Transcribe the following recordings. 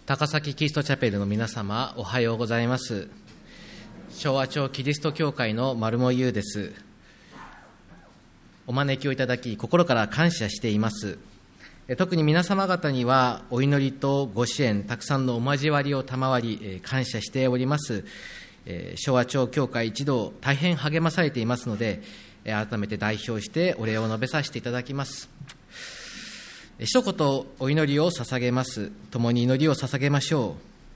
高崎キリストチャペルの皆様、おはようございます。昭和町キリスト教会の丸茂優です。お招きをいただき、心から感謝しています。特に皆様方にはお祈りとご支援、たくさんのお交わりを賜り、感謝しております。昭和町教会一同、大変励まされていますので、改めて代表してお礼を述べさせていただきます。一言お祈りを捧げます。共に祈りを捧げましょ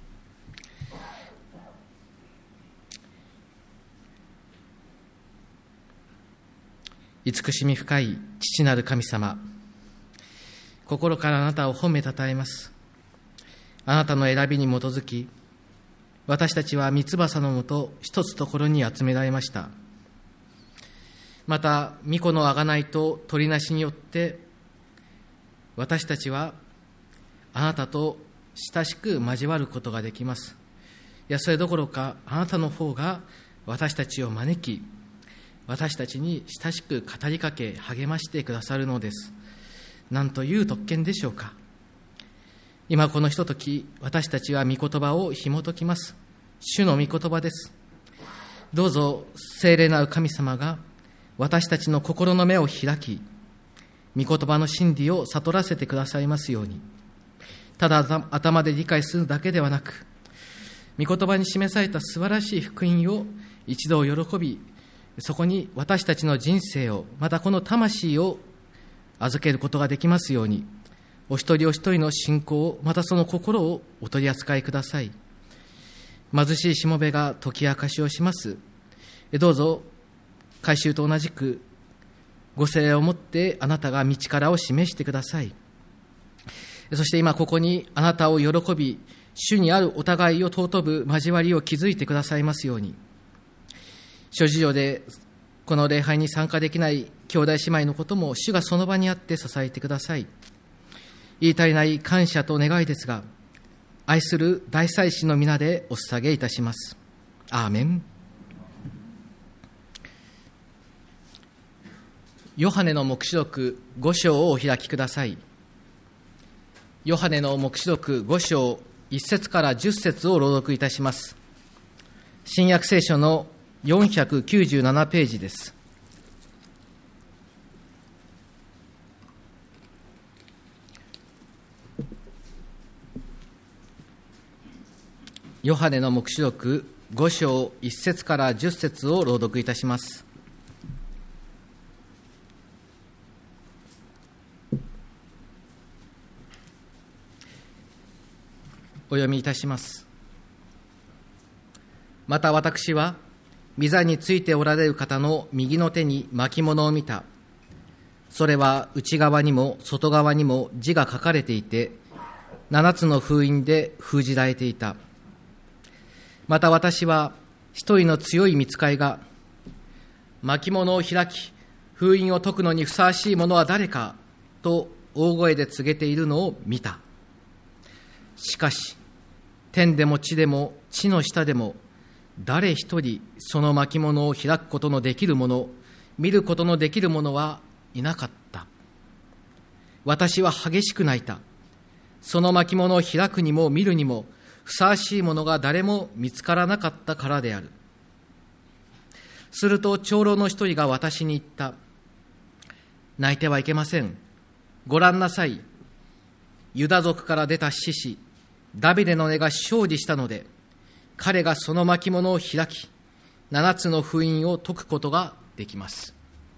う。慈しみ深い父なる神様、心からあなたを褒めたたえます。あなたの選びに基づき、私たちは三翼のもと一つところに集められました。また御子の贖いと取りなしによって私たちはあなたと親しく交わることができます。いや、それどころかあなたの方が私たちを招き、私たちに親しく語りかけ励ましてくださるのです。なんという特権でしょうか。今このひととき、私たちは御言葉を紐解きます。主の御言葉です。どうぞ聖霊なる神様が私たちの心の目を開き、御言葉の真理を悟らせてくださいますように。ただ頭で理解するだけではなく、御言葉に示された素晴らしい福音を一度喜び、そこに私たちの人生を、またこの魂を預けることができますように、お一人お一人の信仰、またその心をお取り扱いください。貧しいしもべが解き明かしをします。どうぞ改宗と同じくご聖霊をもってあなたが道からを示してください。そして今ここにあなたを喜び、主にあるお互いを尊ぶ交わりを築いてくださいますように。諸事情でこの礼拝に参加できない兄弟姉妹のことも主がその場にあって支えてください。言い足りない感謝と願いですが、愛する大祭司の皆でお捧げいたします。アーメン。ヨハネの黙示録5章をお開きください。ヨハネの黙示録5章1節から10節を朗読いたします。新約聖書の497ページです。ヨハネの黙示録5章1節から10節を朗読いたします。お読みいたします。また私は御座についておられる方の右の手に巻物を見た。それは内側にも外側にも字が書かれていて、7つの封印で封じられていた。また私は一人の強い御使いが、巻物を開き封印を解くのにふさわしい者は誰かと大声で告げているのを見た。しかし天でも地でも地の下でも誰一人その巻物を開くことのできる者、見ることのできる者はいなかった。私は激しく泣いた。その巻物を開くにも見るにもふさわしい者が誰も見つからなかったからである。すると長老の一人が私に言った。泣いてはいけません。ご覧なさい。ユダ族から出た獅子ダビデの根が勝利したので、彼がその巻物を開き、7つの封印を解くことができます。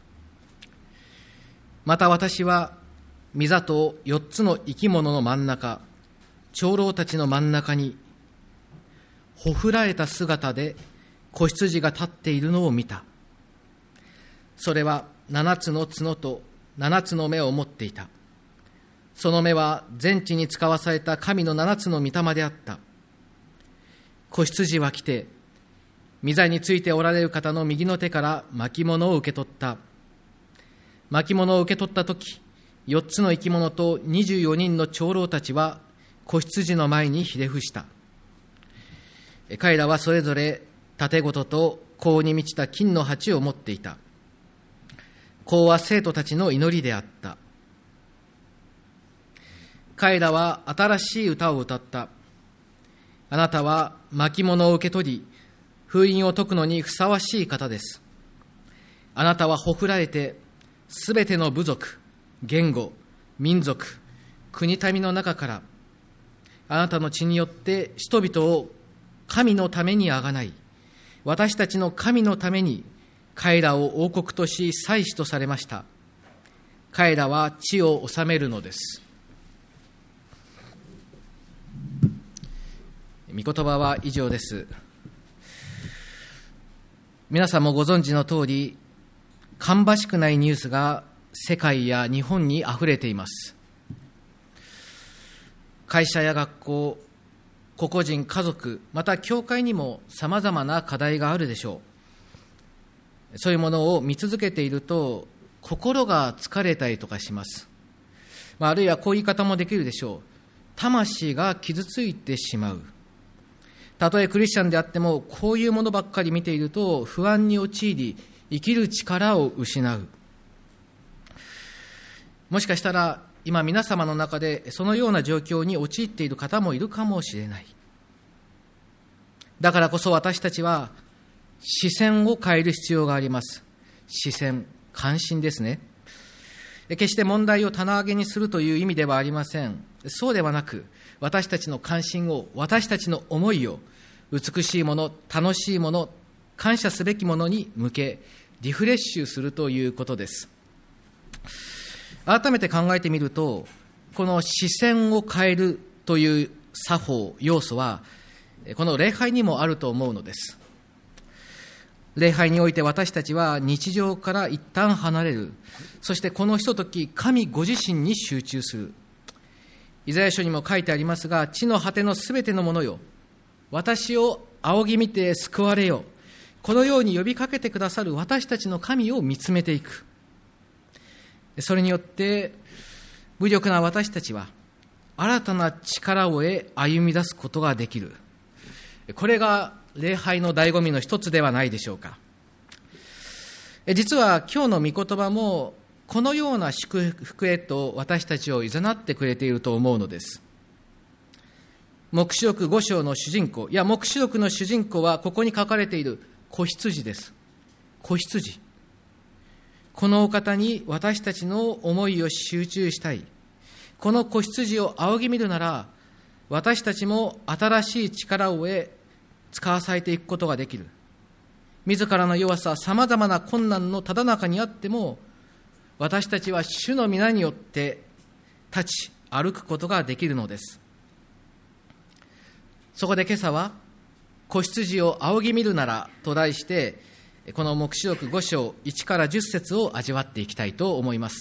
また私は、御座と4つの生き物の真ん中、長老たちの真ん中に、ほふられた姿で子羊が立っているのを見た。それは7つの角と7つの目を持っていた。その目は全地に使わされた神の7つの御霊であった。子羊は来て、御座についておられる方の右の手から巻物を受け取った。巻物を受け取ったとき、4つの生き物と24人の長老たちは子羊の前にひれ伏した。彼らはそれぞれ盾ごとと甲に満ちた金の鉢を持っていた。甲は生徒たちの祈りであった。彼らは新しい歌を歌った。 あなたは巻物を受け取り、封印を解くのにふさわしい方です。あなたはほふられて、すべての部族、言語、民族、国民の中から、あなたの血によって人々を神のためにあがない、私たちの神のために彼らを王国とし祭司とされました。彼らは地を治めるのです。御言葉は以上です。皆さんもご存知の通り、芳しくないニュースが世界や日本にあふれています。会社や学校、個々人、家族、また教会にもさまざまな課題があるでしょう。そういうものを見続けていると、心が疲れたりとかします。あるいはこういう言い方もできるでしょう。魂が傷ついてしまう。たとえクリスチャンであっても、こういうものばっかり見ていると不安に陥り、生きる力を失う。もしかしたら今皆様の中でそのような状況に陥っている方もいるかもしれない。だからこそ私たちは視線を変える必要があります。視線、関心ですね。決して問題を棚上げにするという意味ではありません。そうではなく、私たちの関心を、私たちの思いを美しいもの、楽しいもの、感謝すべきものに向けリフレッシュするということです。改めて考えてみると、この視線を変えるという作法、要素はこの礼拝にもあると思うのです。礼拝において私たちは日常から一旦離れる。そしてこのひととき、神ご自身に集中する。イザヤ書にも書いてありますが、地の果てのすべてのものよ、私を仰ぎ見て救われよ。このように呼びかけてくださる私たちの神を見つめていく。それによって無力な私たちは新たな力を得歩み出すことができる。これが礼拝の醍醐味の一つではないでしょうか。実は今日の御言葉もこのような祝福へと私たちを誘ってくれていると思うのです。黙示録5章の主人公、黙示録の主人公はここに書かれている子羊です。子羊。このお方に私たちの思いを集中したい。この子羊を仰ぎ見るなら、私たちも新しい力を得、使わされていくことができる。自らの弱さ、さまざまな困難のただ中にあっても、私たちは主の皆によって立ち歩くことができるのです。そこで今朝は、子羊を仰ぎ見るならと題して、この黙示録5章1から10節を味わっていきたいと思います。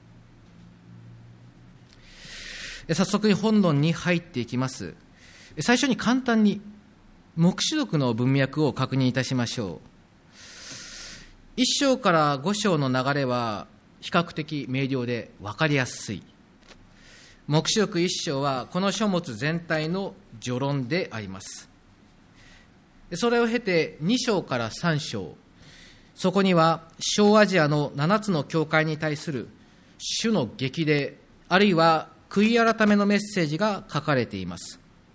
早速に本論に入っていきます。最初に簡単に黙示録の文脈を確認いたしましょう。1章から5章の流れは比較的明瞭で分かりやすい。黙示録1章はこの書物全体の序論であります。それを経て2章から3章、そこには小アジアの7つの教会に対する主の激励、あるいは悔い改めのメッセージが書かれています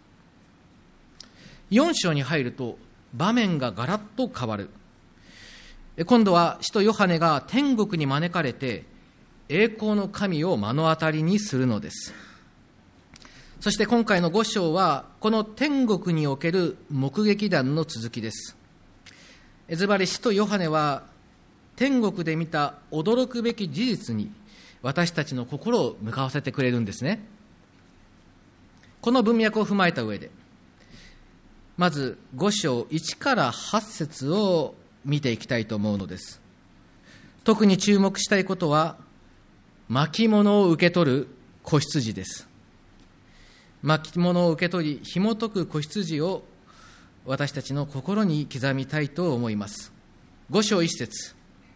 。4章に入ると場面がガラッと変わる。今度は使徒ヨハネが天国に招かれて栄光の神を目の当たりにするのです。そして今回の5章はこの天国における目撃談の続きです。ずばり使徒ヨハネは天国で見た驚くべき事実に私たちの心を向かわせてくれるんですね。この文脈を踏まえた上で、まず5章1から8節を見ていきたいと思うのです。特に注目したいことは巻物を受け取る子羊です。巻物を受け取り紐解く子羊を私たちの心に刻みたいと思います。5章1節、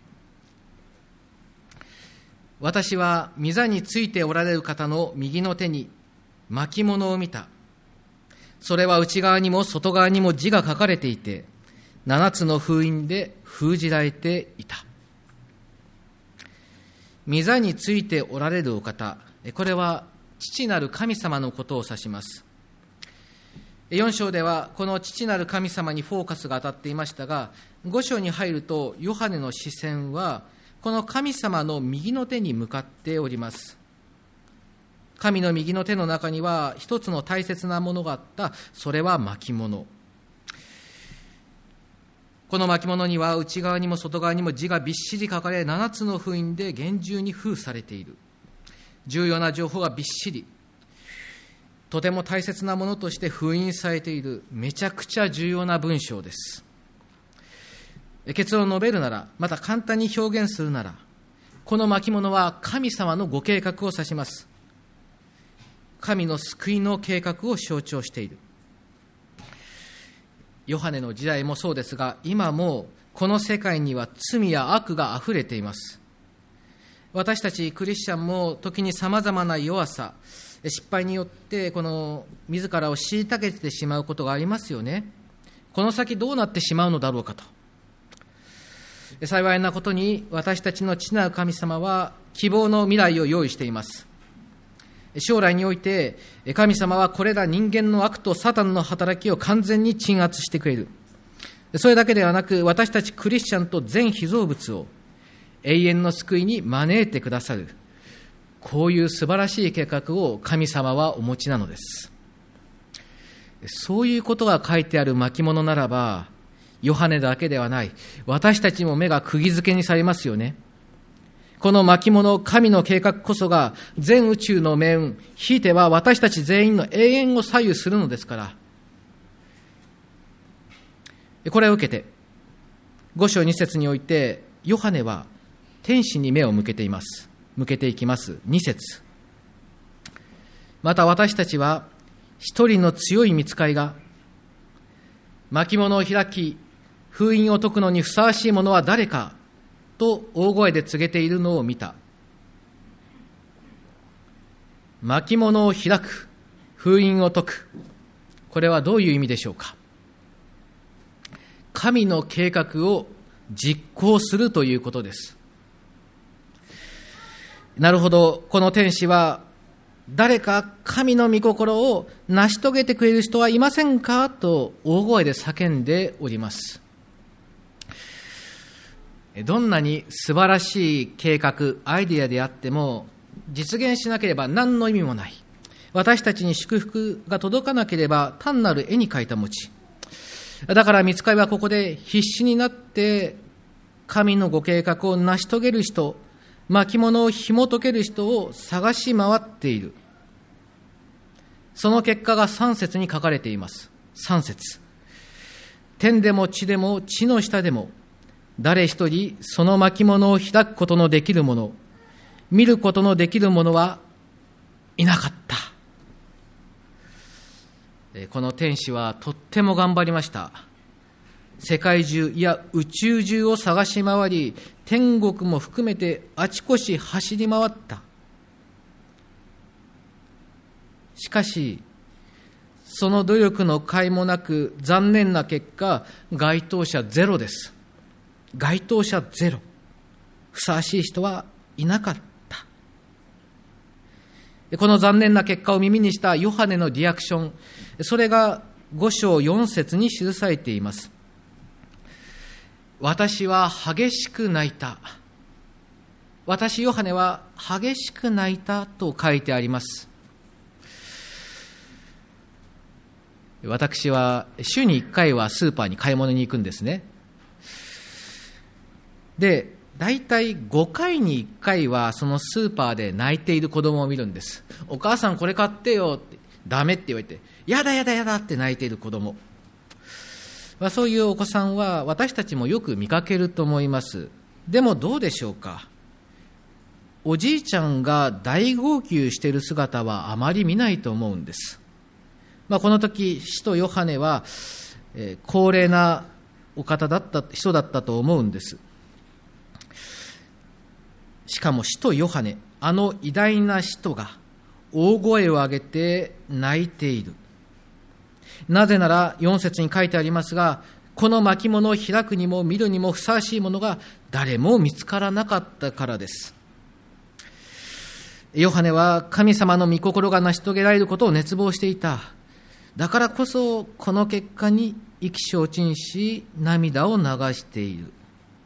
私は御座についておられる方の右の手に巻物を見た。それは内側にも外側にも字が書かれていて、7つの封印で封じられていた。御座についておられるお方、これは父なる神様のことを指します。 4章ではこの父なる神様にフォーカスが当たっていましたが、5章に入るとヨハネの視線はこの神様の右の手に向かっております。神の右の手の中には一つの大切なものがあった。それは巻物。この巻物には内側にも外側にも字がびっしり書かれ、7つの封印で厳重に封されている。重要な情報がびっしり、とても大切なものとして封印されている、めちゃくちゃ重要な文章です。結論を述べるなら、また簡単に表現するなら、この巻物は神様のご計画を指します。神の救いの計画を象徴している。ヨハネの時代もそうですが、今もこの世界には罪や悪があふれています。私たちクリスチャンも時にさまざまな弱さ、失敗によってこの自らを虐げてしまうことがありますよね。この先どうなってしまうのだろうかと。幸いなことに私たちの父なる神様は希望の未来を用意しています。将来において神様はこれら人間の悪とサタンの働きを完全に鎮圧してくれる。それだけではなく、私たちクリスチャンと全被造物を永遠の救いに招いてくださる、こういう素晴らしい計画を神様はお持ちなのです。そういうことが書いてある巻物ならば、ヨハネだけではない、私たちも目が釘付けにされますよね。この巻物、神の計画こそが全宇宙の命運、ひいては私たち全員の永遠を左右するのですから。これを受けて、5章2節において、ヨハネは天使に目を向けています。向けていきます。2節。また私たちは一人の強い御使いが巻物を開き、封印を解くのにふさわしいものは誰かと大声で告げているのを見た。巻物を開く、封印を解く、これはどういう意味でしょうか。神の計画を実行するということです。なるほど、この天使は誰か神の御心を成し遂げてくれる人はいませんかと大声で叫んでおります。どんなに素晴らしい計画、アイデアであっても実現しなければ何の意味もない。私たちに祝福が届かなければ単なる絵に描いた餅。だから御使いはここで必死になって神のご計画を成し遂げる人、巻物を紐解ける人を探し回っている。その結果が3節に書かれています。3節。天でも地でも地の下でも誰一人その巻物を開くことのできる者、見ることのできる者はいなかった。この天使はとっても頑張りました。世界中、いや宇宙中を探し回り、天国も含めてあちこち走り回った。しかしその努力の甲斐もなく、残念な結果該当者ゼロです。該当者ゼロ。ふさわしい人はいなかった。この残念な結果を耳にしたヨハネのリアクション、それが5章4節に記されています。私は激しく泣いた。私ヨハネは激しく泣いたと書いてあります。私は週に1回はスーパーに買い物に行くんですね。で、大体5回に1回はそのスーパーで泣いている子供を見るんです。お母さんこれ買ってよって、ダメって言われて、やだやだやだって泣いている子供。そういうお子さんは私たちもよく見かけると思います。でもどうでしょうか。おじいちゃんが大号泣している姿はあまり見ないと思うんです。この時使徒ヨハネは、高齢なお方だった人だったと思うんです。しかも使徒ヨハネ、あの偉大な使徒が大声を上げて泣いている。なぜなら4節に書いてありますが、この巻物を開くにも見るにもふさわしいものが誰も見つからなかったからです。ヨハネは神様の御心が成し遂げられることを熱望していた。 だからこそこの結果に意気消沈し涙を流している。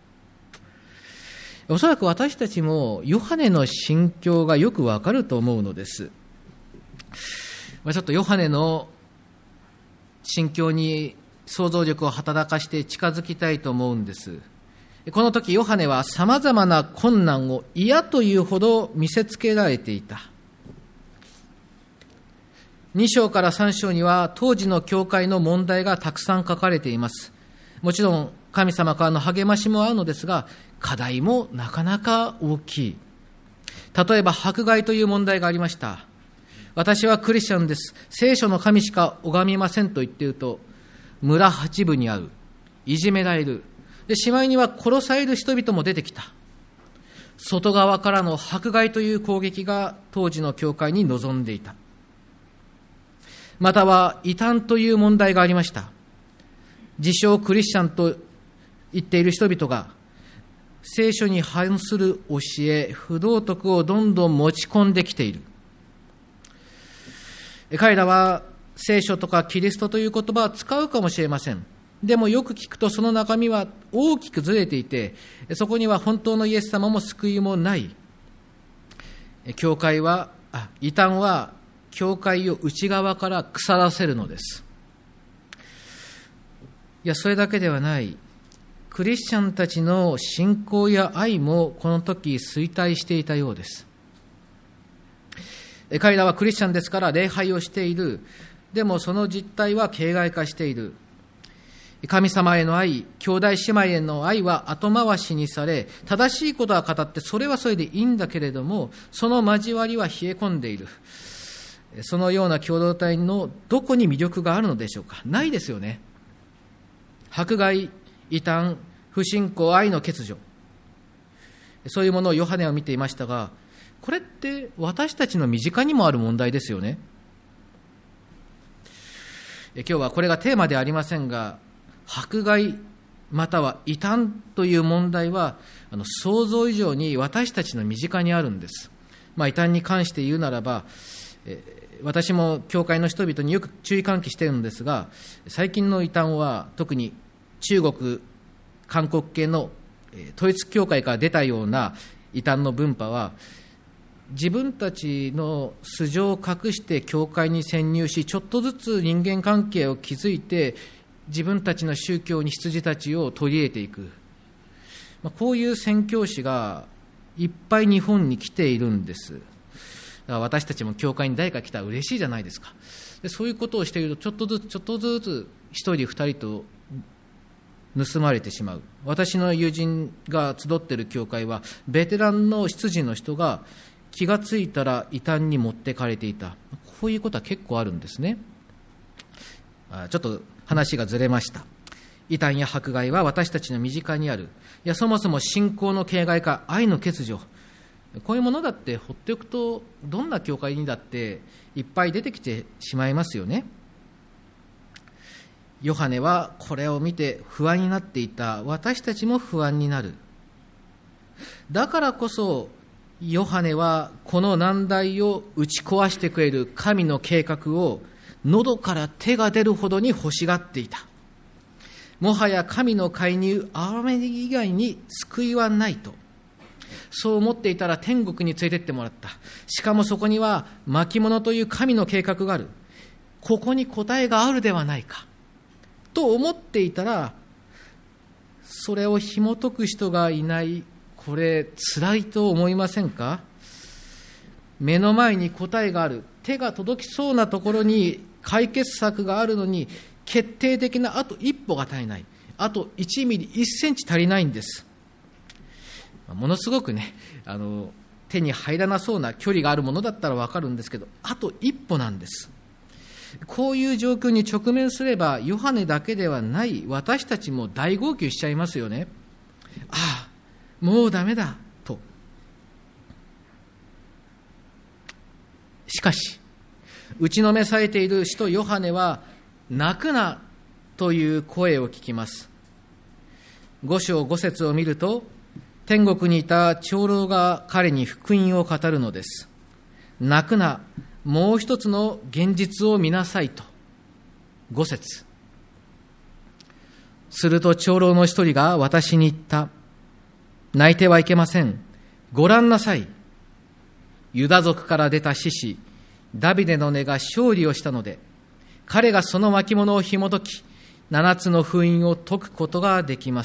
おそらく私たちもヨハネの心境がよくわかると思うのです。ちょっとヨハネの心境に想像力を働かして近づきたいと思うんです。この時ヨハネはさまざまな困難を嫌というほど見せつけられていた。2章から3章には当時の教会の問題がたくさん書かれています。もちろん神様からの励ましもあるのですが、課題もなかなか大きい。例えば迫害という問題がありました。私はクリスチャンです。聖書の神しか拝みませんと言っていると、村八分に遭う。いじめられる。で、しまいには殺される人々も出てきた。外側からの迫害という攻撃が当時の教会に臨んでいた。または異端という問題がありました。自称クリスチャンと言っている人々が聖書に反する教え、不道徳をどんどん持ち込んできている。彼らは聖書とかキリストという言葉を使うかもしれません。でもよく聞くとその中身は大きくずれていて、そこには本当のイエス様も救いもない。異端は教会を内側から腐らせるのです。いや、それだけではない。クリスチャンたちの信仰や愛もこの時衰退していたようです。彼らはクリスチャンですから礼拝をしている。でもその実態は形骸化している。神様への愛、兄弟姉妹への愛は後回しにされ、正しいことは語ってそれはそれでいいんだけれども、その交わりは冷え込んでいる。そのような共同体のどこに魅力があるのでしょうか。ないですよね。迫害、異端、不信仰、愛の欠如、そういうものをヨハネは見ていましたが、これって私たちの身近にもある問題ですよね。今日はこれがテーマではありませんが、迫害または異端という問題は想像以上に私たちの身近にあるんです。異端に関して言うならば、私も教会の人々によく注意喚起しているのですが、最近の異端は特に中国、韓国系の統一教会から出たような異端の分派は、自分たちの素性を隠して教会に潜入し、ちょっとずつ人間関係を築いて自分たちの宗教に羊たちを取り入れていく、こういう宣教師がいっぱい日本に来ているんです。だから私たちも教会に誰か来たら嬉しいじゃないですか。でそういうことをしているとちょっとずつ一人二人と盗まれてしまう。私の友人が集っている教会はベテランの執事の人が気がついたら異端に持ってかれていた。こういうことは結構あるんですね。ちょっと話がずれました。異端や迫害は私たちの身近にある。いや、そもそも信仰の形骸化、愛の欠如、こういうものだって放っておくとどんな教会にだっていっぱい出てきてしまいますよね。ヨハネはこれを見て不安になっていた。私たちも不安になる。だからこそヨハネはこの難題を打ち壊してくれる神の計画を喉から手が出るほどに欲しがっていた。もはや神の介入、憐れみ以外に救いはないと、そう思っていたら天国に連れてってもらった。しかもそこには巻物という神の計画がある。ここに答えがあるではないかと思っていたら、それを紐解く人がいない。これ辛いと思いませんか？目の前に答えがある、手が届きそうなところに解決策があるのに、決定的なあと一歩が足りない。あと1ミリ1センチ足りないんです。ものすごくね、手に入らなそうな距離があるものだったら分かるんですけど、あと一歩なんです。こういう状況に直面すれば、ヨハネだけではない私たちも大号泣しちゃいますよね。ああ、もうダメだと。しかし打ちのめされている使徒ヨハネは、泣くなという声を聞きます。5章5節を見ると、天国にいた長老が彼に福音を語るのです。泣くな、もう一つの現実を見なさいと。 5節。すると長老の一人が私に言った。泣いてはいけません。ご覧なさい。ユダ族から出た獅子、ダビデの根が勝利をしたので、彼がその巻物を紐解き、7つの封印を解くことができます。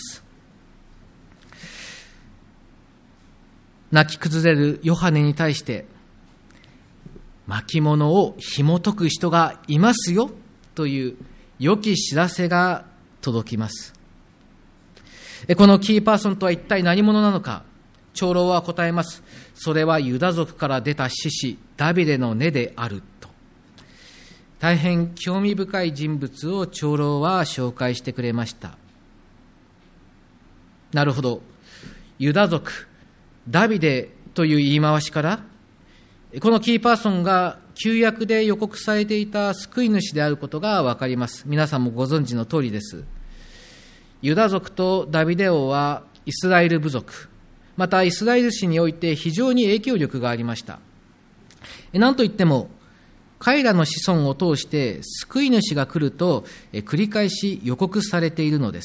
泣き崩れるヨハネに対して、巻物を紐解く人がいますよという良き知らせが届きます。このキーパーソンとは一体何者なのか。長老は答えます。それはユダ族から出た獅子ダビデの根であると。大変興味深い人物を長老は紹介してくれました。なるほど。ユダ族ダビデという言い回しから、このキーパーソンが旧約で予告されていた救い主であることがわかります。皆さんもご存知の通りです。ユダ族とダビデ王はイスラエル部族、またイスラエル史において非常に影響力がありました。なんといっても彼らの子孫を通して救い主が来ると繰り返し予告されているのです。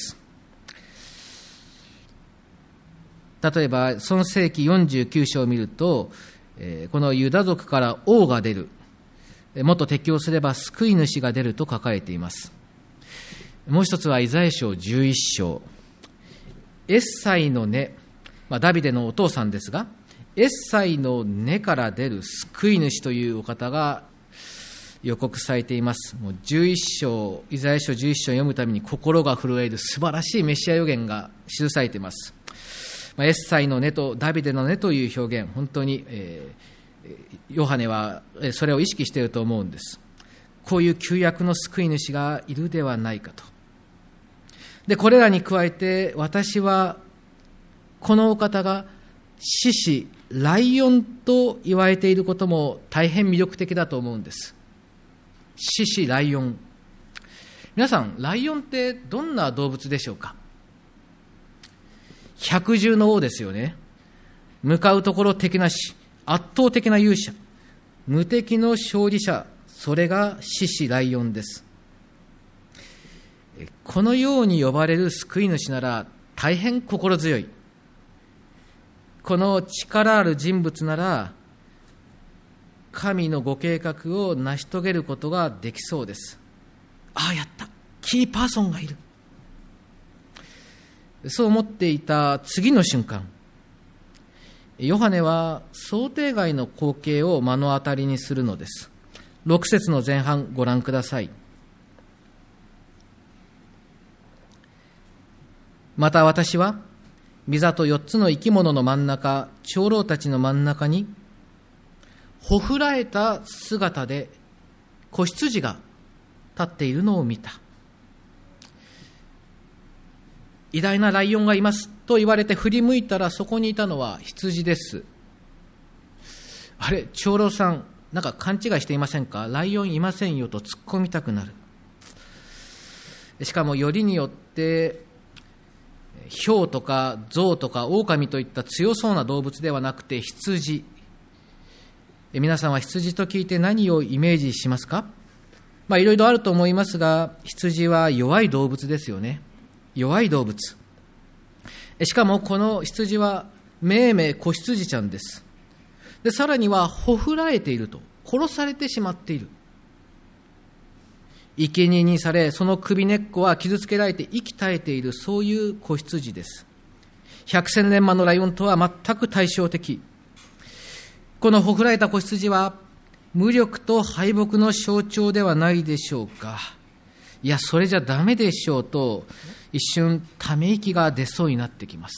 例えば創世記49章を見ると、このユダ族から王が出る、もっと適用すれば救い主が出ると書かれています。もう一つはイザヤ書11章、エッサイの根、ダビデのお父さんですが、エッサイの根から出る救い主というお方が予告されています。もう11章、イザヤ書11章を読むために心が震える素晴らしいメシア予言が記されています。エッサイの根とダビデの根という表現、本当に、ヨハネはそれを意識していると思うんです。こういう旧約の救い主がいるではないかと。で、これらに加えて私はこのお方が獅子、ライオンと言われていることも大変魅力的だと思うんです。獅子、ライオン。皆さん、ライオンってどんな動物でしょうか。百獣の王ですよね。向かうところ敵なし、圧倒的な勇者、無敵の勝利者、それが獅子、ライオンです。このように呼ばれる救い主なら大変心強い。この力ある人物なら神のご計画を成し遂げることができそうです。ああ、やった、キーパーソンがいる。そう思っていた次の瞬間、ヨハネは想定外の光景を目の当たりにするのです。6節の前半ご覧ください。また私は御座と4つの生き物の真ん中、長老たちの真ん中にほふらえた姿で子羊が立っているのを見た。偉大なライオンがいますと言われて振り向いたら、そこにいたのは羊です。あれ、長老さん、なんか勘違いしていませんか。ライオンいませんよと突っ込みたくなる。しかもよりによって豹とか象とか狼といった強そうな動物ではなくて羊。皆さんは羊と聞いて何をイメージしますか。いろいろあると思いますが、羊は弱い動物ですよね。弱い動物。しかもこの羊はめいめい子羊ちゃんです。で、さらにはほふらえていると、殺されてしまっている。生贄にされ、その首根っこは傷つけられて息絶えている、そういう子羊です。百戦錬磨のライオンとは全く対照的。このほふられた子羊は無力と敗北の象徴ではないでしょうか。いや、それじゃダメでしょうと一瞬ため息が出そうになってきます。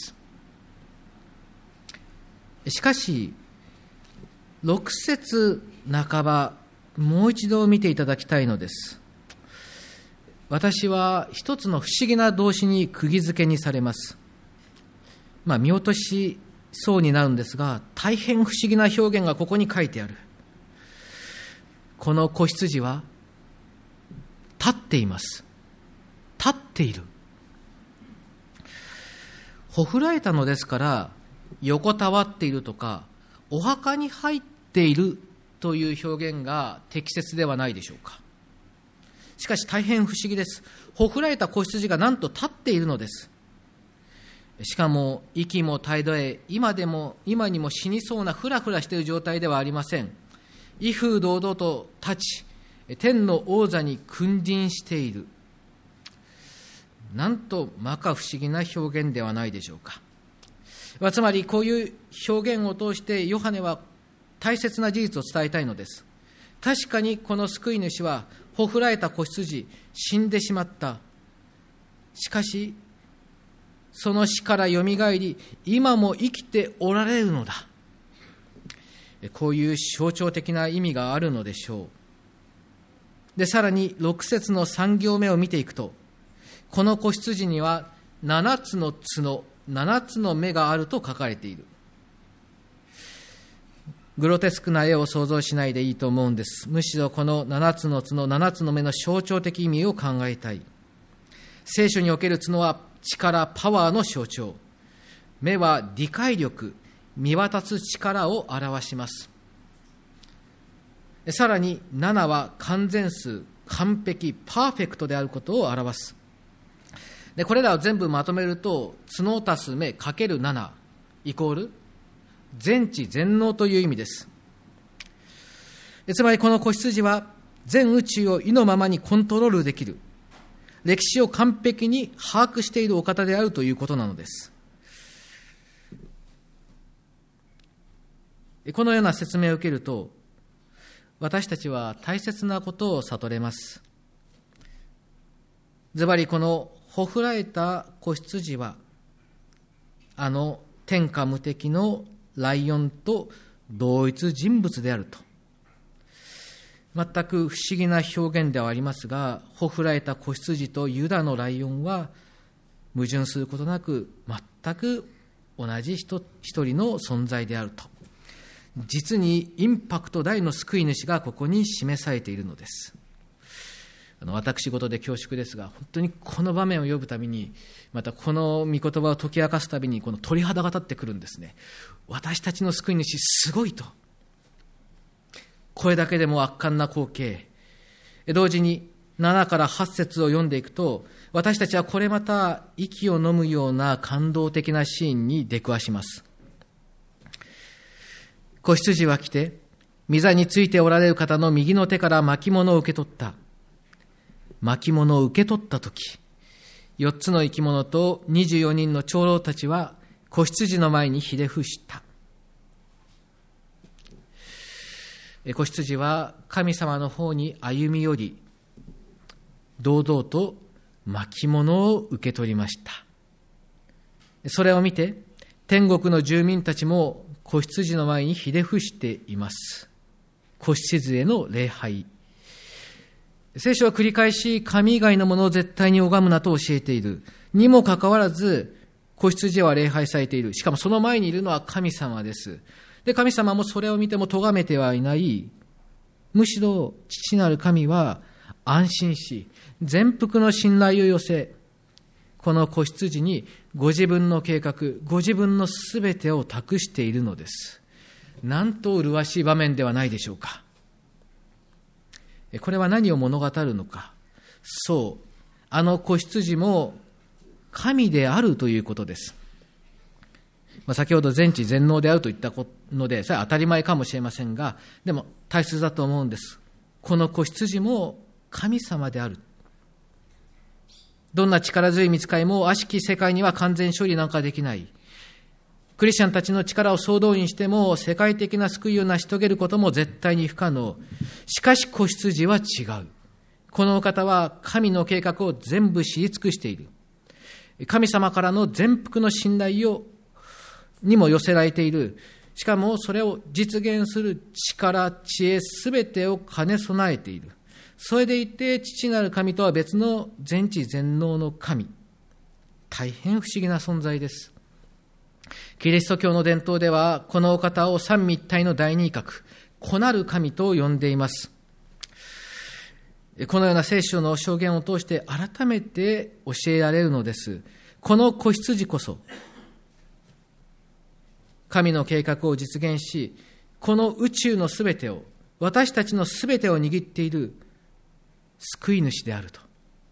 しかし6節半ば、もう一度見ていただきたいのです。私は一つの不思議な動詞に釘付けにされます。見落としそうになるんですが、大変不思議な表現がここに書いてある。この子羊は立っています。立っている。ほふられたのですから、横たわっているとかお墓に入っているという表現が適切ではないでしょうか。 しかし大変不思議です。ほふられた子羊がなんと立っているのです。しかも息も絶え絶え、今にも死にそうなふらふらしている状態ではありません。威風堂々と立ち、天の王座に君臨している。なんと摩訶不思議な表現ではないでしょうか。つまりこういう表現を通してヨハネは大切な事実を伝えたいのです。確かにこの救い主はほふられた子羊、死んでしまった。しかしその死からよみがえり、今も生きておられるのだ。こういう象徴的な意味があるのでしょう。でさらに6節の3行目を見ていくと、この子羊には7つの角、7つの目があると書かれている。グロテスクな絵を想像しないでいいと思うんです。むしろこの7つの角、7つの目の象徴的意味を考えたい。聖書における角は力、パワーの象徴。目は理解力、見渡す力を表します。さらに7は完全数、完璧、パーフェクトであることを表す。でこれらを全部まとめると、角足す目かける7イコール全知全能という意味です。つまりこの子羊は全宇宙を意のままにコントロールできる、歴史を完璧に把握しているお方であるということなのです。このような説明を受けると、私たちは大切なことを悟れます。ズバリこのほふられた子羊は、あの天下無敵のライオンと同一人物であると。全く不思議な表現ではありますが、ほふられた子羊とユダのライオンは矛盾することなく全く同じ一人の存在であると。実にインパクト大の救い主がここに示されているのです。私事で恐縮ですが、本当にこの場面を読むたびに、またこの御言葉を解き明かすたびに、この鳥肌が立ってくるんですね。私たちの救い主すごいと。これだけでも圧巻な光景。同時に7から8節を読んでいくと、私たちはこれまた息を飲むような感動的なシーンに出くわします。子羊は来て、御座についておられる方の右の手から巻物を受け取った。巻物を受け取ったとき、4つの生き物と24人の長老たちは子羊の前にひれ伏した。子羊は神様の方に歩み寄り、堂々と巻物を受け取りました。それを見て天国の住民たちも子羊の前にひれ伏しています。子羊への礼拝。聖書は繰り返し神以外のものを絶対に拝むなと教えているにもかかわらず、子羊は礼拝されている。しかもその前にいるのは神様です。で、神様もそれを見ても咎めてはいない。むしろ父なる神は安心し、全幅の信頼を寄せ、この子羊にご自分の計画、ご自分のすべてを託しているのです。なんと麗しい場面ではないでしょうか。これは何を物語るのか。そう、あの子羊も神であるということです。先ほど全知全能であると言ったので、それは当たり前かもしれませんが、でも大切だと思うんです。この子羊も神様である。どんな力強い御使いも悪しき世界には完全処理なんかできない。クリスチャンたちの力を総動員しても世界的な救いを成し遂げることも絶対に不可能。しかし子羊は違う。このお方は神の計画を全部知り尽くしている。神様からの全幅の信頼にも寄せられている。しかもそれを実現する力、知恵すべてを兼ね備えている。それでいて父なる神とは別の全知全能の神。大変不思議な存在です。キリスト教の伝統ではこのお方を三位一体の第二位格、子なる神と呼んでいます。このような聖書の証言を通して改めて教えられるのです。この子羊こそ神の計画を実現し、この宇宙のすべてを、私たちのすべてを握っている救い主であると。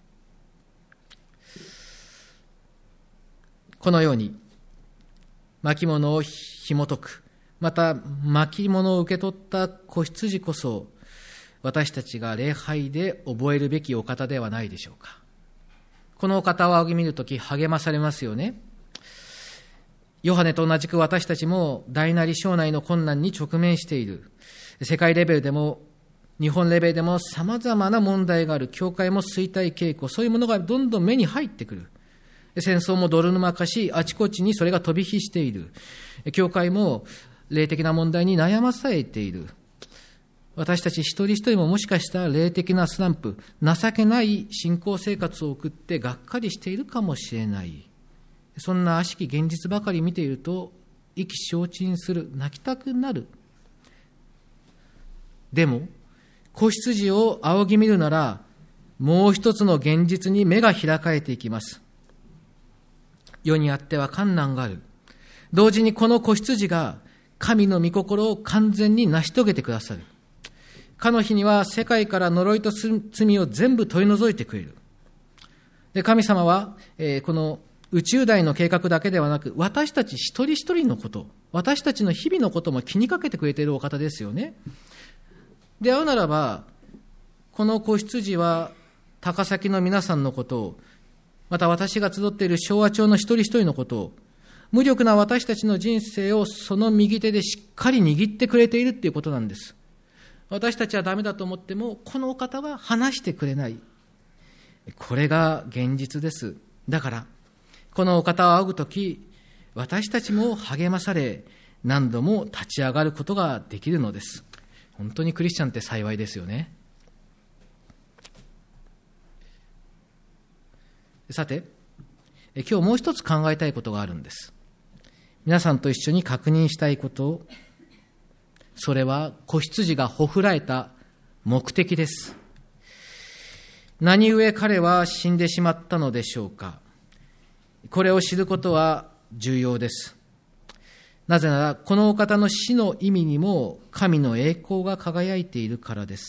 このように巻物を紐解く、また巻物を受け取った子羊こそ私たちが礼拝で覚えるべきお方ではないでしょうか。このお方を仰ぎ見るとき励まされますよね。ヨハネと同じく私たちも大なり小なりの困難に直面している。世界レベルでも日本レベルでも様々な問題がある。教会も衰退傾向、そういうものがどんどん目に入ってくる。戦争も泥沼化し、あちこちにそれが飛び火している。教会も霊的な問題に悩まされている。私たち一人一人ももしかしたら霊的なスランプ、情けない信仰生活を送ってがっかりしているかもしれない。そんな悪しき現実ばかり見ていると意気消沈する、泣きたくなる。でも子羊を仰ぎ見るなら、もう一つの現実に目が開かれていきます。世にあっては困難がある。同時にこの子羊が神の御心を完全に成し遂げてくださる。かの日には世界から呪いと罪を全部取り除いてくれる。で、神様は、この宇宙大の計画だけではなく、私たち一人一人のこと、私たちの日々のことも気にかけてくれているお方ですよね。であるならば、この子羊は高崎の皆さんのことを、また私が集っている昭和町の一人一人のことを、無力な私たちの人生をその右手でしっかり握ってくれているということなんです。私たちはダメだと思っても、このお方は話してくれない。これが現実です。だから、このお方を仰ぐとき、私たちも励まされ、何度も立ち上がることができるのです。本当にクリスチャンって幸いですよね。さて、今日もう一つ考えたいことがあるんです。皆さんと一緒に確認したいこと、それは子羊がほふられた目的です。何故彼は死んでしまったのでしょうか。これを知ることは重要です。なぜなら、このお方の死の意味にも神の栄光が輝いているからです。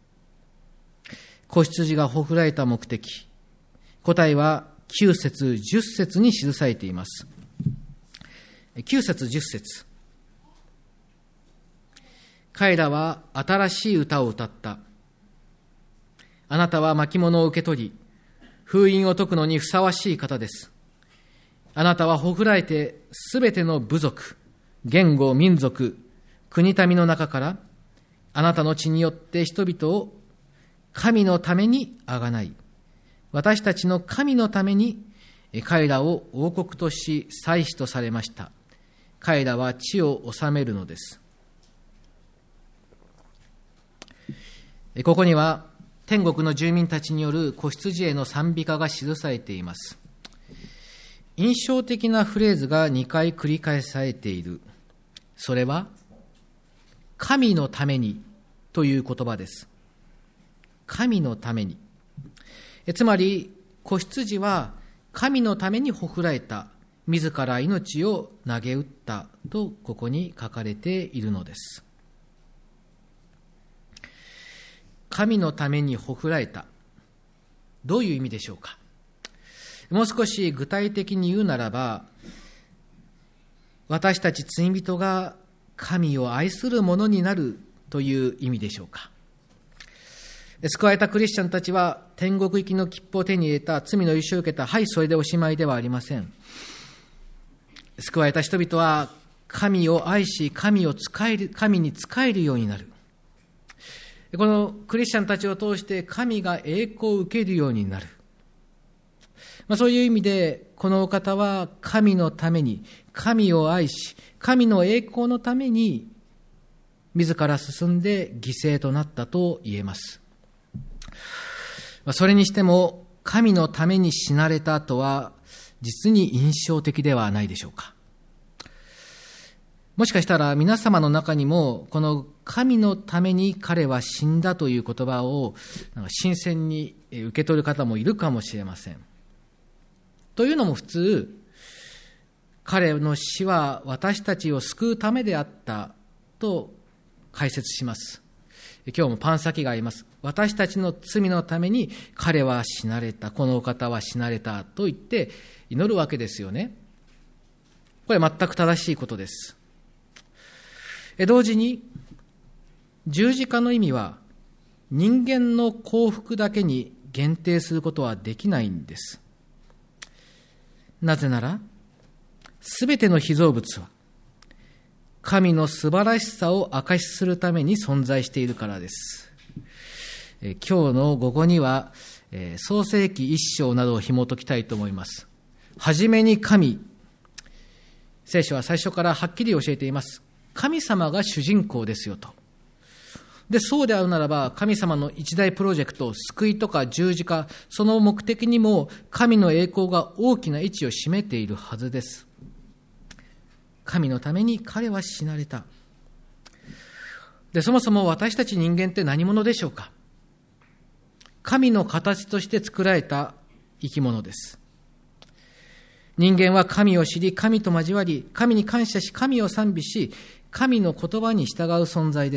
子羊がほふられた目的、答えは9節10節に記されています。9節10節。彼らは新しい歌を歌った。あなたは巻物を受け取り、封印を解くのにふさわしい方です。あなたはほふられてすべての部族、言語、民族、国民の中から、あなたの血によって人々を神のためにあがない。私たちの神のために彼らを王国とし祭司とされました。彼らは地を治めるのです。ここには天国の住民たちによる子羊への賛美歌が記されています。印象的なフレーズが2回繰り返されている。それは神のためにという言葉です。神のために。つまり子羊は神のためにほふられた、自ら命を投げ打ったとここに書かれているのです。神のためにほふられた、どういう意味でしょうか。もう少し具体的に言うならば、私たち罪人が神を愛する者になるという意味でしょうか。救われたクリスチャンたちは天国行きの切符を手に入れた、罪の許しを受けた、はい、それでおしまいではありません。救われた人々は神を愛し、神に仕えるようになる。このクリスチャンたちを通して神が栄光を受けるようになる。そういう意味で、このお方は神のために、神を愛し、神の栄光のために自ら進んで犠牲となったと言えます。それにしても、神のために死なれたとは実に印象的ではないでしょうか。もしかしたら皆様の中にも、この神のために彼は死んだという言葉を新鮮に受け取る方もいるかもしれません。というのも、普通彼の死は私たちを救うためであったと解説します。今日もパン先があります。 私たちの罪のために彼は死なれた、このお方は死なれたと言って祈るわけですよね。これは全く正しいことです。同時に十字架の意味は人間の幸福だけに限定することはできないんです。なぜならすべての被造物は神の素晴らしさを証しするために存在しているからです。今日の午後には創世記一章などを紐解きたいと思います。はじめに神、聖書は最初からはっきり教えています。神様が主人公ですよと。で、そうであるならば神様の一大プロジェクト、救いとか十字架、その目的にも神の栄光が大きな位置を占めているはずです。神のために彼は死なれた。で、そもそも私たち人間って何者でしょうか。神の形として作られた生き物です。人間は神を知り、神と交わり、神に感謝し、神を賛美し、神の言葉に従う存在です。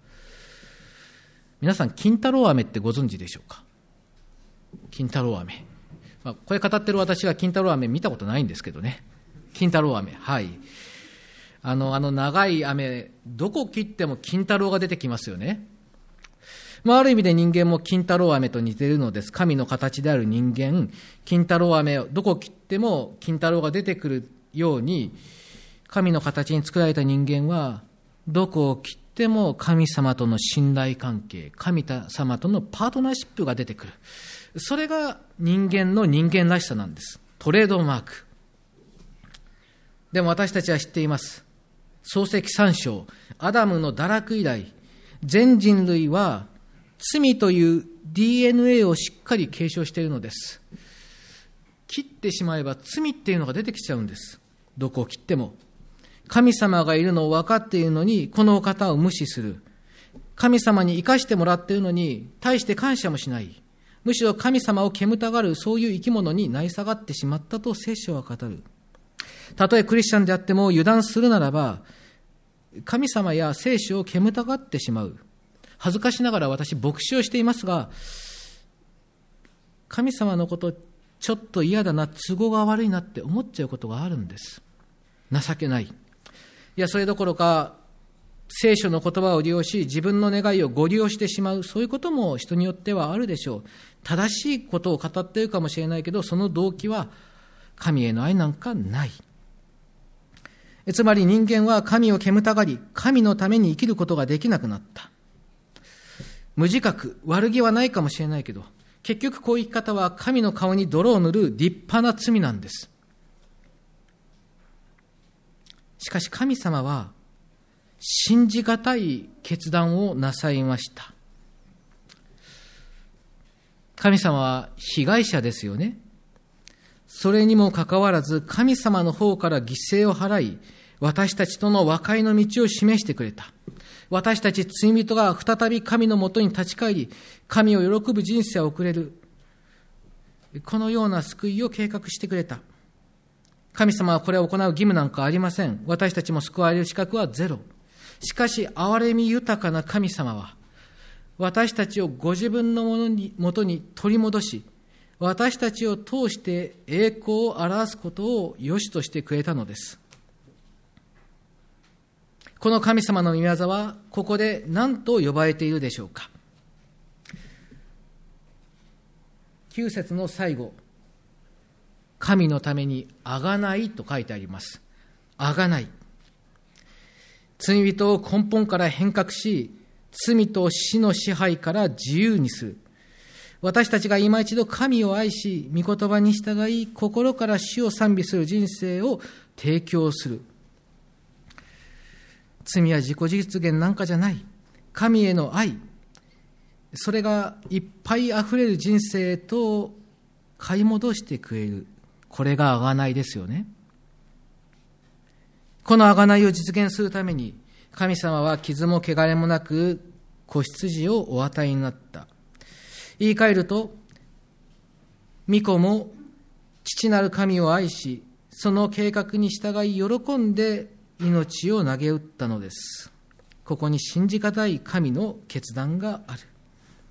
皆さん、金太郎飴ってご存知でしょうか。金太郎飴。これ語ってる私は金太郎飴見たことないんですけどね。金太郎飴。はい。長い飴、どこ切っても金太郎が出てきますよね。ある意味で人間も金太郎飴と似ているのです。神の形である人間、金太郎飴をどこ切っても金太郎が出てくるように、神の形に作られた人間はどこを切っても神様との信頼関係、神様とのパートナーシップが出てくる。それが人間の人間らしさなんです。トレードマーク。でも私たちは知っています。創世記3章、アダムの堕落以来、全人類は罪という DNA をしっかり継承しているのです。切ってしまえば罪っていうのが出てきちゃうんです。どこを切っても。神様がいるのを分かっているのに、このお方を無視する。神様に生かしてもらっているのに、対して感謝もしない。むしろ神様を煙たがる、そういう生き物に成り下がってしまったと聖書は語る。たとえクリスチャンであっても油断するならば、神様や聖書を煙たがってしまう。恥ずかしながら私牧師をしていますが、神様のことちょっと嫌だな、都合が悪いなって思っちゃうことがあるんです。情けない。いや、それどころか聖書の言葉を利用し、自分の願いをご利用してしまう、そういうことも人によってはあるでしょう。正しいことを語っているかもしれないけど、その動機は神への愛なんかない。つまり人間は神を煙たがり、神のために生きることができなくなった。無自覚、悪気はないかもしれないけど、結局こういう生き方は神の顔に泥を塗る立派な罪なんです。しかし神様は信じがたい決断をなさいました。神様は被害者ですよね。それにもかかわらず神様の方から犠牲を払い、私たちとの和解の道を示してくれた。私たち罪人が再び神のもとに立ち返り、神を喜ぶ人生を送れる。このような救いを計画してくれた。神様はこれを行う義務なんかありません。私たちも救われる資格はゼロ。しかし、憐れみ豊かな神様は、私たちをご自分のもとに取り戻し、私たちを通して栄光を表すことを良しとしてくれたのです。この神様の御業は、ここで何と呼ばれているでしょうか。9節の最後、神のためにあがないと書いてあります。あがない。罪人を根本から変革し、罪と死の支配から自由にする。私たちが今一度神を愛し、御言葉に従い、心から主を賛美する人生を提供する。罪は自己実現なんかじゃない。神への愛、それがいっぱいあふれる人生と買い戻してくれる。これが贖いですよね。この贖いを実現するために、神様は傷も汚れもなく子羊をお与えになった。言い換えると、御子も父なる神を愛し、その計画に従い喜んで命を投げ打ったのです。ここに信じがたい神の決断がある。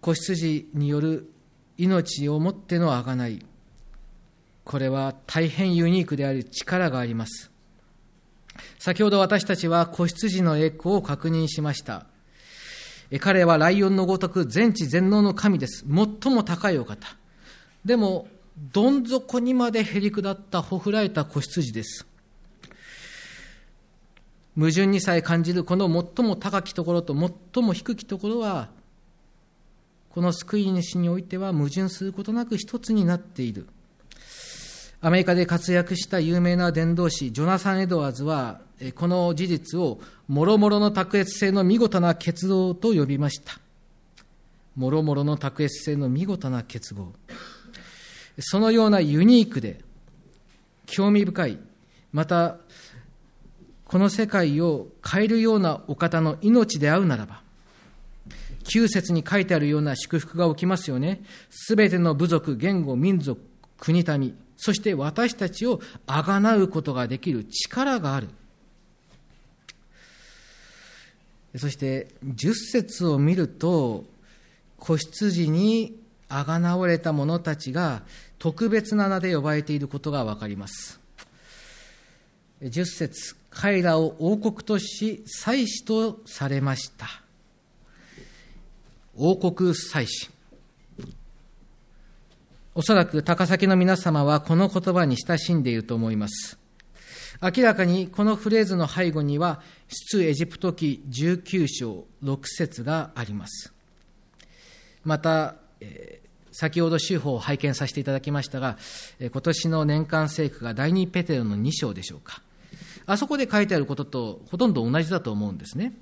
子羊による命をもっての贖い、これは大変ユニークである力があります。先ほど私たちは子羊の栄光を確認しました。彼はライオンのごとく全知全能の神です。最も高いお方。でもどん底にまでへり下ったほふられた子羊です。矛盾にさえ感じるこの最も高きところと最も低きところは、この救い主においては矛盾することなく一つになっている。アメリカで活躍した有名な伝道師ジョナサン・エドワーズはこの事実を諸々の卓越性の見事な結合と呼びました。諸々の卓越性の見事な結合、そのようなユニークで興味深い、またこの世界を変えるようなお方の命であるならば、9節に書いてあるような祝福が起きますよね。すべての部族、言語、民族、国民、そして私たちをあがなうことができる力がある。そして10節を見ると、子羊にあがなわれた者たちが特別な名で呼ばれていることがわかります。10節、彼らを王国とし祭司とされました。王国祭司。おそらく高崎の皆様はこの言葉に親しんでいると思います。明らかにこのフレーズの背後には出エジプト記19章6節があります。また、先ほど修法を拝見させていただきましたが、今年の年間聖句が第2ペテロの2章でしょうか。あそこで書いてあることとほとんど同じだと思うんですね。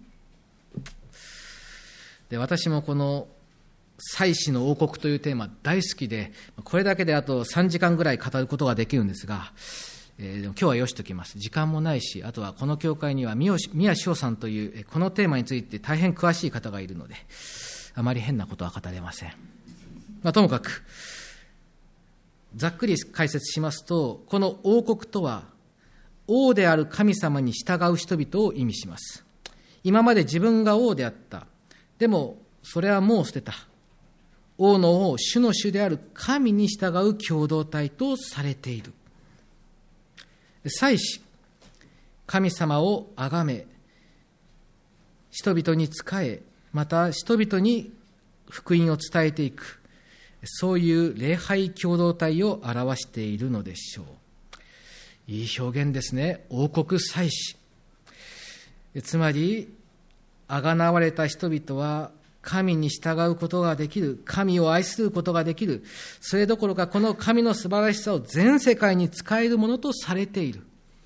で、私もこの祭司の王国というテーマ大好きで、これだけであと3時間ぐらい語ることができるんですが、今日はよしときます。時間もないし、あとはこの教会には宮翔さんというこのテーマについて大変詳しい方がいるので、あまり変なことは語れません。ともかくざっくり解説しますと、この王国とは王である神様に従う人々を意味します。今まで自分が王であった。でもそれはもう捨てた。王の王、主の主である神に従う共同体とされている。祭司、神様を崇め、人々に仕え、また人々に福音を伝えていく、そういう礼拝共同体を表しているのでしょう。いい表現ですね。王国祭司。つまり、あがなわれた人々は神に従うことができる、神を愛することができる、それどころかこの神の素晴らしさを全世界に使えるものとされている。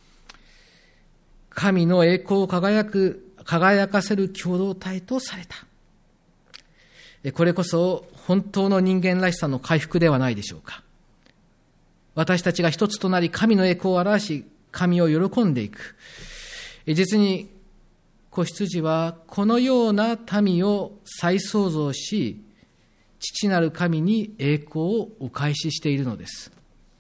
神の栄光を輝かせる共同体とされた。これこそ本当の人間らしさの回復ではないでしょうか。私たちが一つとなり神の栄光を表し、神を喜んでいく。実に子羊はこのような民を再創造し、父なる神に栄光をお返ししているのです。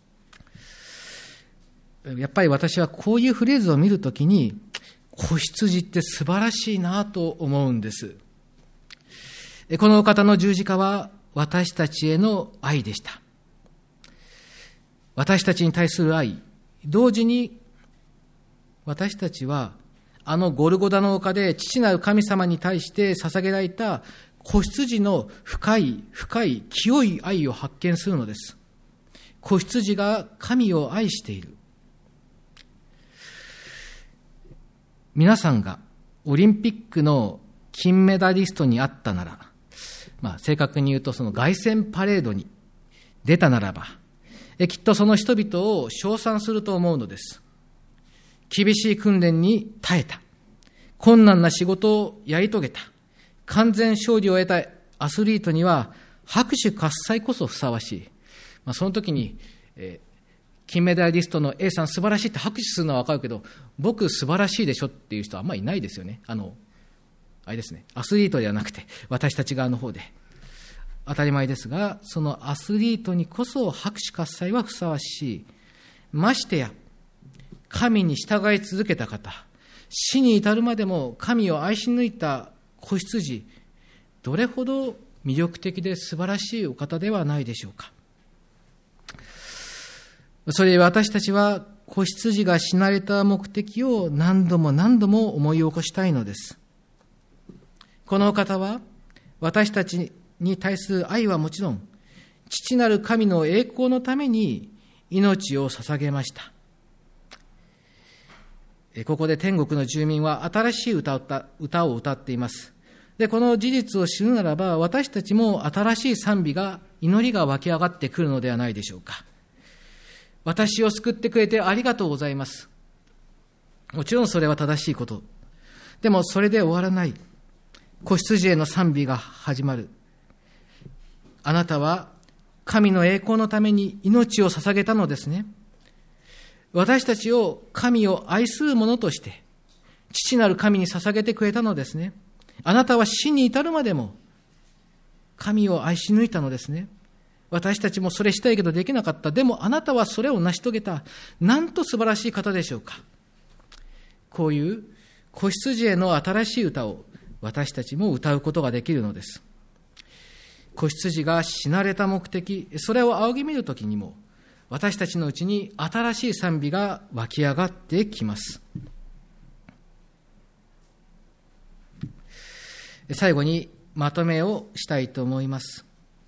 やっぱり私はこういうフレーズを見るときに、子羊って素晴らしいなと思うんです。この方の十字架は私たちへの愛でした。私たちに対する愛、同時に私たちはあのゴルゴダの丘で父なる神様に対して捧げられた子羊の深い清い愛を発見するのです。子羊が神を愛している。皆さんがオリンピックの金メダリストにあったなら、正確に言うとその凱旋パレードに出たならば、きっとその人々を称賛すると思うのです。厳しい訓練に耐えた。困難な仕事をやり遂げた。完全勝利を得たアスリートには拍手喝采こそふさわしい。その時に、金メダリストの A さん素晴らしいって拍手するのはわかるけど、僕素晴らしいでしょっていう人はあんまりいないですよね。あれですね。アスリートではなくて私たち側の方で。当たり前ですが、そのアスリートにこそ拍手喝采はふさわしい。ましてや、神に従い続けた方、死に至るまでも神を愛し抜いた子羊、どれほど魅力的で素晴らしいお方ではないでしょうか。それで私たちは子羊が死なれた目的を何度も何度も思い起こしたいのです。このお方は私たちに対する愛はもちろん、父なる神の栄光のために命を捧げました。ここで天国の住民は新しい歌を歌っています。で、この事実を知るならば、私たちも新しい賛美が、祈りが湧き上がってくるのではないでしょうか。私を救ってくれてありがとうございます。もちろんそれは正しいこと。でもそれで終わらない。子羊への賛美が始まる。あなたは神の栄光のために命を捧げたのですね。私たちを神を愛する者として父なる神に捧げてくれたのですね。あなたは死に至るまでも神を愛し抜いたのですね。私たちもそれしたいけどできなかった。でもあなたはそれを成し遂げた。なんと素晴らしい方でしょうか。こういう子羊への新しい歌を私たちも歌うことができるのです。子羊が死なれた目的、それを仰ぎ見るときにも私たちのうちに新しい賛美が湧き上がってきます。最後にまとめをしたいと思います。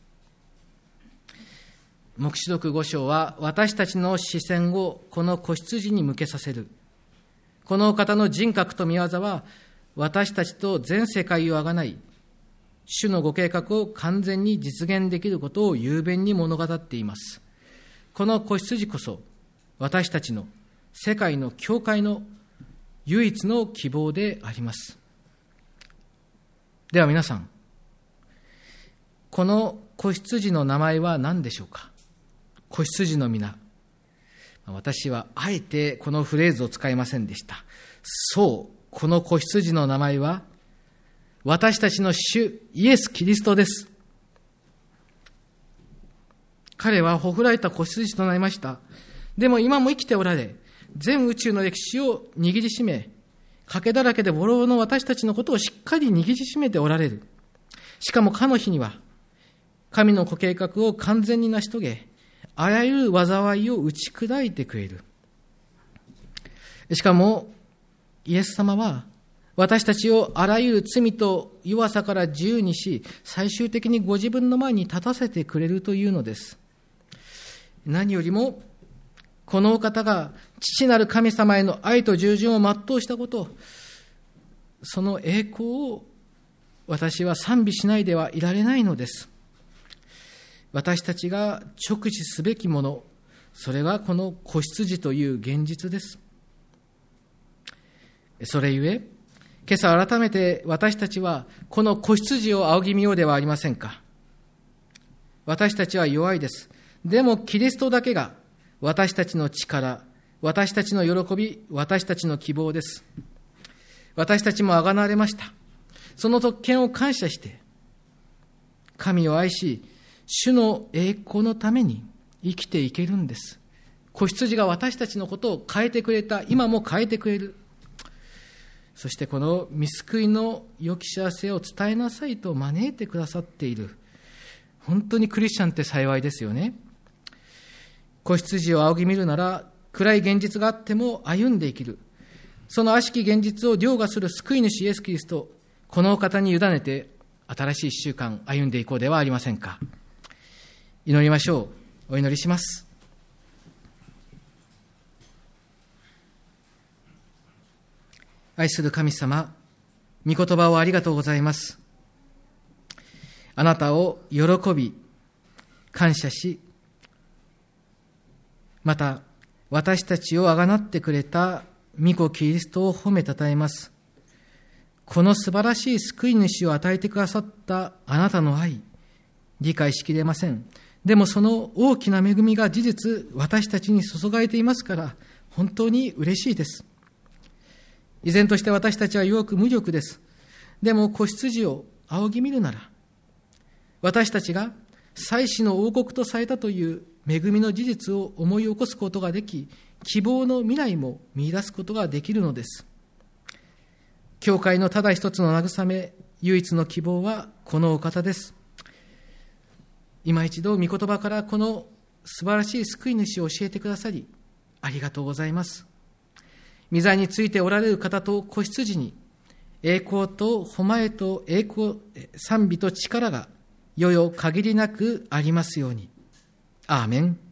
黙示録5章は私たちの視線をこの子羊に向けさせる。このお方の人格と御業は私たちと全世界をあがない主のご計画を完全に実現できることを雄弁に物語っています。この子羊こそ私たちの世界の教会の唯一の希望であります。では皆さん、この子羊の名前は何でしょうか。子羊の皆。私はあえてこのフレーズを使いませんでした。そう、この子羊の名前は私たちの主イエス・キリストです。彼はほふられた子羊となりました。でも今も生きておられ、全宇宙の歴史を握りしめ、賭けだらけでボロボロの私たちのことをしっかり握りしめておられる。しかもかの日には、神のご計画を完全に成し遂げ、あらゆる災いを打ち砕いてくれる。しかも、イエス様は、私たちをあらゆる罪と弱さから自由にし、最終的にご自分の前に立たせてくれるというのです。何よりも、このお方が父なる神様への愛と従順を全うしたこと、その栄光を私は賛美しないではいられないのです。私たちが直視すべきもの、それはこの子羊という現実です。それゆえ、今朝改めて私たちはこの子羊を仰ぎ見ようではありませんか。私たちは弱いです。でもキリストだけが私たちの力、私たちの喜び、私たちの希望です。私たちもあがなわれました。その特権を感謝して、神を愛し、主の栄光のために生きていけるんです。子羊が私たちのことを変えてくれた、今も変えてくれる。そしてこの御救いの良き幸せを伝えなさいと招いてくださっている。本当にクリスチャンって幸いですよね。子羊を仰ぎ見るなら、暗い現実があっても歩んで生きる。その悪しき現実を凌駕する救い主イエス・キリスト、このお方に委ねて新しい1週間歩んでいこうではありませんか。祈りましょう。お祈りします。愛する神様、御言葉をありがとうございます。あなたを喜び、感謝し、また私たちをあがなってくれた御子キリストを褒めたたえます。この素晴らしい救い主を与えてくださったあなたの愛、理解しきれません。でもその大きな恵みが事実私たちに注がれていますから、本当に嬉しいです。依然として私たちは弱く無力です。でも子羊を仰ぎ見るなら、私たちが祭司の王国とされたという恵みの事実を思い起こすことができ、希望の未来も見出すことができるのです。教会のただ一つの慰め、唯一の希望はこのお方です。 今一度御言葉からこの素晴らしい救い主を教えてくださり、ありがとうございます。御座についておられる方と子羊に、栄光と誉れと栄光、賛美と力が、世々限りなくありますように。アーメン。